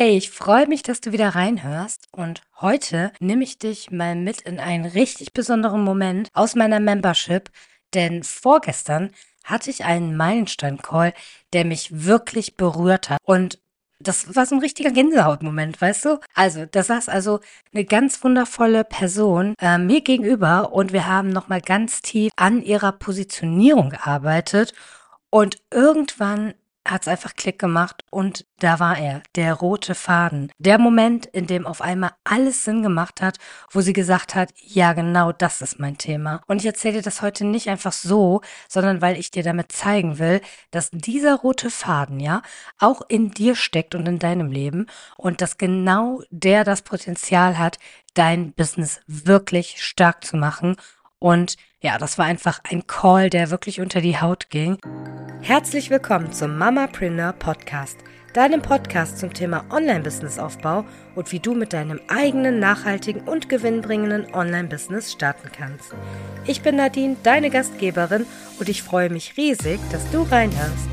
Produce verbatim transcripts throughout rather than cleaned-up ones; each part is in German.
Hey, ich freue mich, dass du wieder reinhörst und heute nehme ich dich mal mit in einen richtig besonderen Moment aus meiner Membership, denn vorgestern hatte ich einen Meilenstein-Call, der mich wirklich berührt hat und das war so ein richtiger Gänsehautmoment, weißt du? Also, da saß also eine ganz wundervolle Person äh, mir gegenüber und wir haben nochmal ganz tief an ihrer Positionierung gearbeitet und irgendwann hat's einfach Klick gemacht und da war er, der rote Faden. Der Moment, in dem auf einmal alles Sinn gemacht hat, wo sie gesagt hat, ja genau das ist mein Thema. Und ich erzähle dir das heute nicht einfach so, sondern weil ich dir damit zeigen will, dass dieser rote Faden, ja, auch in dir steckt und in deinem Leben und dass genau der das Potenzial hat, dein Business wirklich stark zu machen. Und ja, das war einfach ein Call, der wirklich unter die Haut ging. Herzlich willkommen zum Mamapreneur Podcast, deinem Podcast zum Thema Online-Business-Aufbau und wie du mit deinem eigenen, nachhaltigen und gewinnbringenden Online-Business starten kannst. Ich bin Nadine, deine Gastgeberin, und ich freue mich riesig, dass du reinhörst.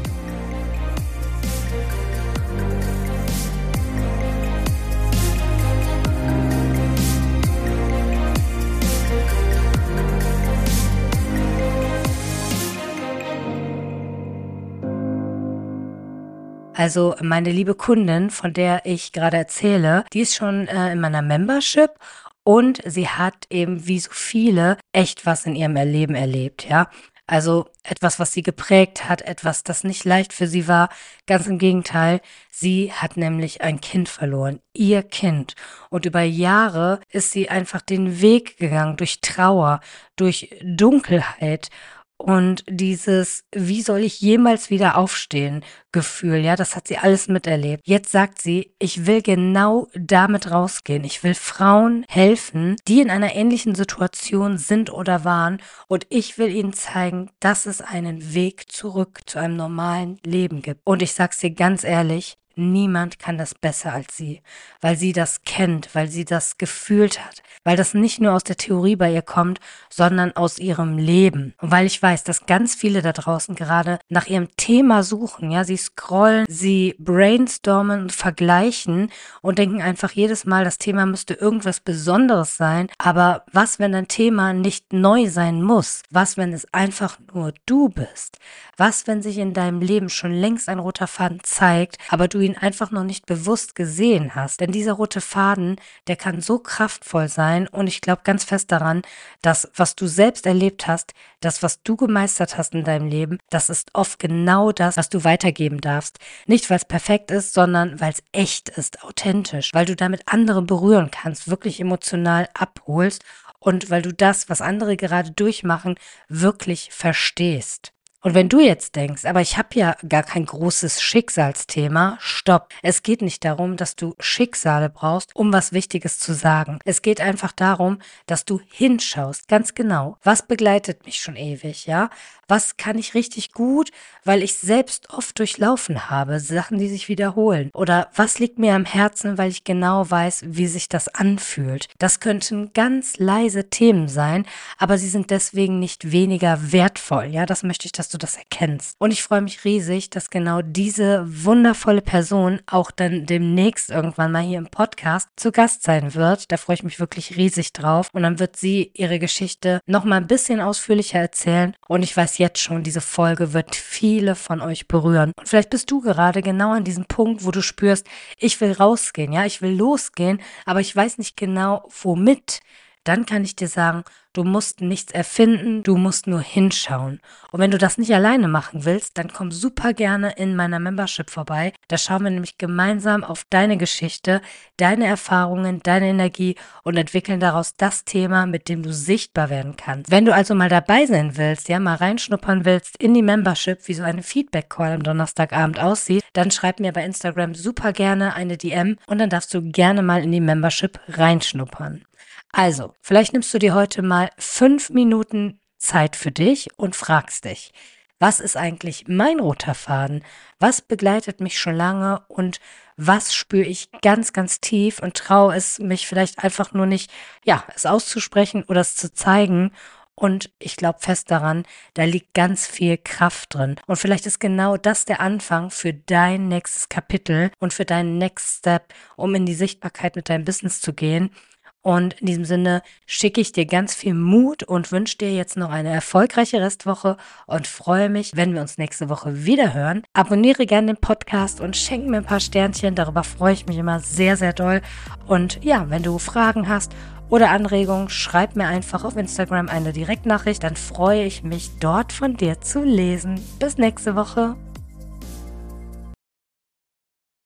Also meine liebe Kundin, von der ich gerade erzähle, die ist schon äh, in meiner Membership und sie hat eben wie so viele echt was in ihrem Leben erlebt, ja. Also etwas, was sie geprägt hat, etwas, das nicht leicht für sie war. Ganz im Gegenteil, sie hat nämlich ein Kind verloren, ihr Kind. Und über Jahre ist sie einfach den Weg gegangen durch Trauer, durch Dunkelheit. Und dieses, wie soll ich jemals wieder aufstehen, Gefühl, ja, das hat sie alles miterlebt. Jetzt sagt sie, ich will genau damit rausgehen. Ich will Frauen helfen, die in einer ähnlichen Situation sind oder waren. Und ich will ihnen zeigen, dass es einen Weg zurück zu einem normalen Leben gibt. Und ich sag's dir ganz ehrlich, niemand kann das besser als sie, weil sie das kennt, weil sie das gefühlt hat, weil das nicht nur aus der Theorie bei ihr kommt, sondern aus ihrem Leben. Und weil ich weiß, dass ganz viele da draußen gerade nach ihrem Thema suchen, ja, sie scrollen, sie brainstormen und vergleichen und denken einfach jedes Mal, das Thema müsste irgendwas Besonderes sein. Aber was, wenn dein Thema nicht neu sein muss? Was, wenn es einfach nur du bist? Was, wenn sich in deinem Leben schon längst ein roter Faden zeigt, aber du ihn einfach noch nicht bewusst gesehen hast? Denn dieser rote Faden, der kann so kraftvoll sein und ich glaube ganz fest daran, dass was du selbst erlebt hast, das, was du gemeistert hast in deinem Leben, das ist oft genau das, was du weitergeben darfst. Nicht, weil es perfekt ist, sondern weil es echt ist, authentisch, weil du damit andere berühren kannst, wirklich emotional abholst und weil du das, was andere gerade durchmachen, wirklich verstehst. Und wenn du jetzt denkst, aber ich habe ja gar kein großes Schicksalsthema, stopp. Es geht nicht darum, dass du Schicksale brauchst, um was Wichtiges zu sagen. Es geht einfach darum, dass du hinschaust, ganz genau. Was begleitet mich schon ewig, ja? Was kann ich richtig gut, weil ich selbst oft durchlaufen habe, Sachen, die sich wiederholen? Oder was liegt mir am Herzen, weil ich genau weiß, wie sich das anfühlt? Das könnten ganz leise Themen sein, aber sie sind deswegen nicht weniger wertvoll, ja? Das möchte ich, dass du das erkennst. Und ich freue mich riesig, dass genau diese wundervolle Person auch dann demnächst irgendwann mal hier im Podcast zu Gast sein wird. Da freue ich mich wirklich riesig drauf. Und dann wird sie ihre Geschichte noch mal ein bisschen ausführlicher erzählen. Und ich weiß jetzt schon, diese Folge wird viele von euch berühren. Und vielleicht bist du gerade genau an diesem Punkt, wo du spürst, ich will rausgehen, ja, ich will losgehen, aber ich weiß nicht genau, womit. Dann kann ich dir sagen, du musst nichts erfinden, du musst nur hinschauen. Und wenn du das nicht alleine machen willst, dann komm super gerne in meiner Membership vorbei. Da schauen wir nämlich gemeinsam auf deine Geschichte, deine Erfahrungen, deine Energie und entwickeln daraus das Thema, mit dem du sichtbar werden kannst. Wenn du also mal dabei sein willst, ja, mal reinschnuppern willst in die Membership, wie so eine Feedback-Call am Donnerstagabend aussieht, dann schreib mir bei Instagram super gerne eine D M und dann darfst du gerne mal in die Membership reinschnuppern. Also, vielleicht nimmst du dir heute mal fünf Minuten Zeit für dich und fragst dich, was ist eigentlich mein roter Faden? Was begleitet mich schon lange und was spüre ich ganz, ganz tief und traue es mich vielleicht einfach nur nicht, ja, es auszusprechen oder es zu zeigen. Und ich glaube fest daran, da liegt ganz viel Kraft drin. Und vielleicht ist genau das der Anfang für dein nächstes Kapitel und für deinen Next Step, um in die Sichtbarkeit mit deinem Business zu gehen. Und in diesem Sinne schicke ich dir ganz viel Mut und wünsche dir jetzt noch eine erfolgreiche Restwoche und freue mich, wenn wir uns nächste Woche wieder hören. Abonniere gerne den Podcast und schenke mir ein paar Sternchen. Darüber freue ich mich immer sehr, sehr doll. Und ja, wenn du Fragen hast oder Anregungen, schreib mir einfach auf Instagram eine Direktnachricht. Dann freue ich mich, dort von dir zu lesen. Bis nächste Woche.